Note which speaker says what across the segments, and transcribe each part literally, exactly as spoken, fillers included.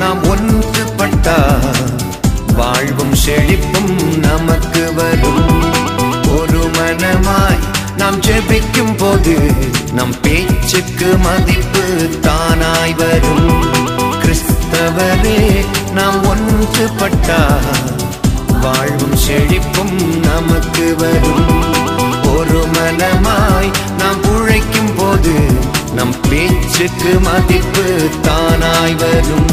Speaker 1: நாம் ஒன்றுபட்டால் வாழ்வும் செழிப்பும் நமக்கு வரும். ஒரு மனமாய் நாம் ஜெபிக்கும் போது நம் பேச்சுக்கு மதிப்பு தானாய் வரும். கிறிஸ்தவரே நாம் ஒன்றுபட்டால் வாழ்வும் செழிப்பும் நமக்கு வரும். ஒரு மனமாய் நாம் உழைக்கும் போது நம் பேச்சுக்கு மதிப்பு தானாய் வரும்.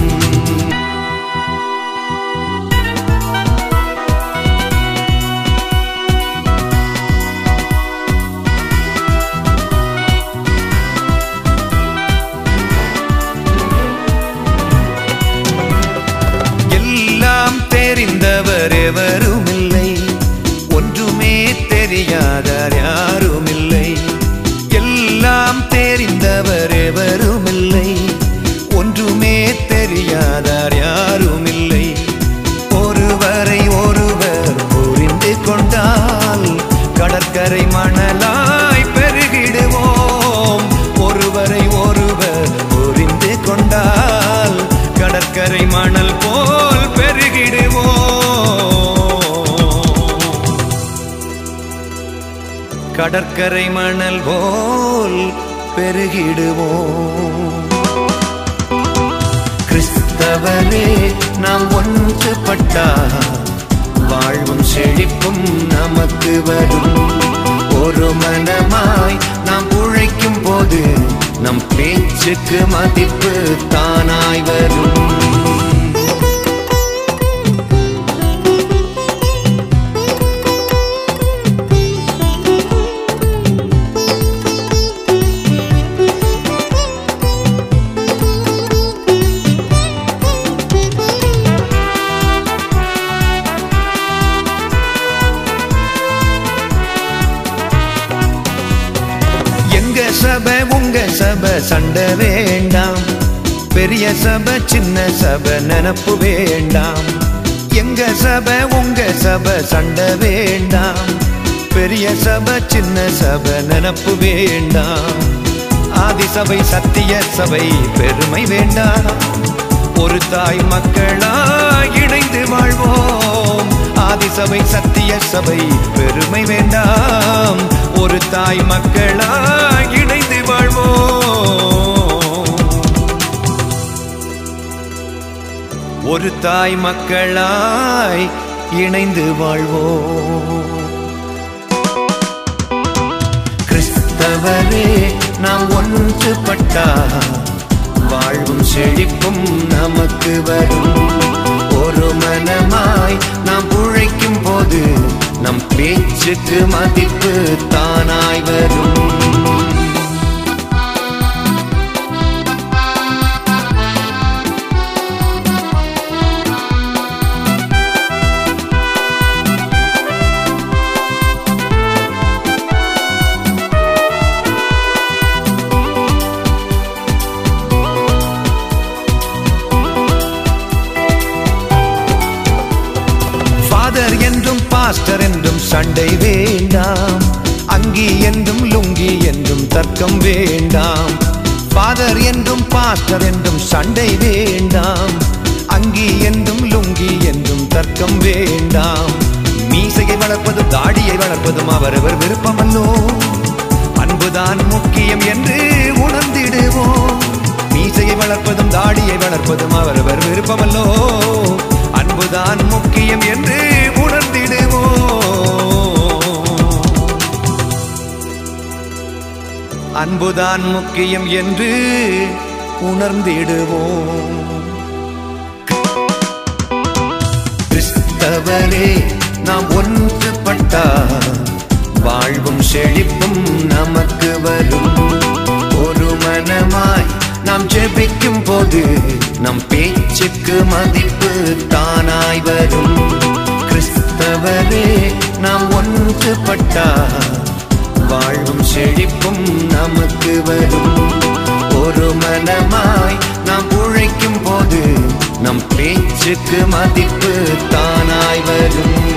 Speaker 1: எல்லாம் தெரிந்தவர் எவரும் இல்லை, ஒன்றுமே தெரியாதார் யாரும் இல்லை. எல்லாம் தெரிந்தவர் எவரும் இல்லை, ஒன்றுமே தெரியாதார் யாரும் இல்லை. ஒருவரை ஒருவர் புரிந்து கொண்டால் கடற்கரை மணலாய் பெருகிடுவோம். ஒருவரை ஒருவர் புரிந்து கொண்டால் கடற்கரை மணல் போல் பெருகிடுவோம். கடற்கரை மணல் போல் பெருகிடுவோம். கிறிஸ்தவரே நாம் ஒன்றுபட்டால் வாழ்வும் செழிப்பும் நமக்கு வரும். ஒரு மனமாய் நாம் உழைக்கும் போது நம் பேச்சுக்கு மதிப்பு தானாய் வரும். சபை உங்க சபை சண்டை வேண்டாம், பெரிய சபை சின்ன சபை நினப்பு வேண்டாம். எங்க சபை உங்க சபை சண்டை வேண்டாம், பெரிய சபை சின்ன சபை நினப்பு வேண்டாம். ஆதி சபை சத்திய சபை பெருமை வேண்டாம், ஒரு தாய் மக்களாய் இணைந்து வாழ்வோம். ஆதி சபை சத்திய சபை பெருமை வேண்டாம், ஒரு தாய் மக்களாய் இணைந்து வாழ்வோம். ஒரு தாய் மக்களாய் இணைந்து வாழ்வோம். கிறிஸ்தவரே நாம் ஒன்றுபட்டால் வாழ்வும் செழிப்பும் நமக்கு வரும். ஒரு மனமாய் நாம் உழைக்கும் போது நம் பேச்சுக்கு மதிப்பு தானாய் வரும். என்றும் பாஸ்டர் என்றும் சண்டை வேண்டாம், அங்கி என்றும் லுங்கி என்றும் தர்க்கம் வேண்டாம். ஃபாதர் என்றும் பாஸ்டர் என்றும் சண்டை வேண்டாம், அங்கி என்றும் லுங்கி என்றும் தர்க்கம் வேண்டாம். மீசையை வளர்ப்பதும் தாடியை வளர்ப்பதும் அவரவர் விருப்பமல்லோ, அன்புதான் முக்கியம் என்று உணர்ந்திடுவோம். மீசையை வளர்ப்பதும் தாடியை வளர்ப்பதும் அவரவர் விருப்பமல்லோ, அன்புதான் முக்கியம் என்று உணர்ந்திடுவோம். அன்புதான் முக்கியம் என்று உணர்ந்திடுவோம். கிறிஸ்தவரே நாம் ஒன்றுபட்டால் வாழ்வும் செழிப்பும் நமக்கு வரும். ஒரு மனமாய் நாம் ஜெபிக்கும் போது நம் பேச்சுக்கு மதிப்பு தானாய் வரும். கிறிஸ்தவரே நாம் ஒன்றுபட்டால் வாழ்வும் செழிப்பும் நமக்கு வரும். ஒரு மனமாய் நாம் உழைக்கும் போது நம் பேச்சுக்கு மதிப்பு தானாய் வரும்.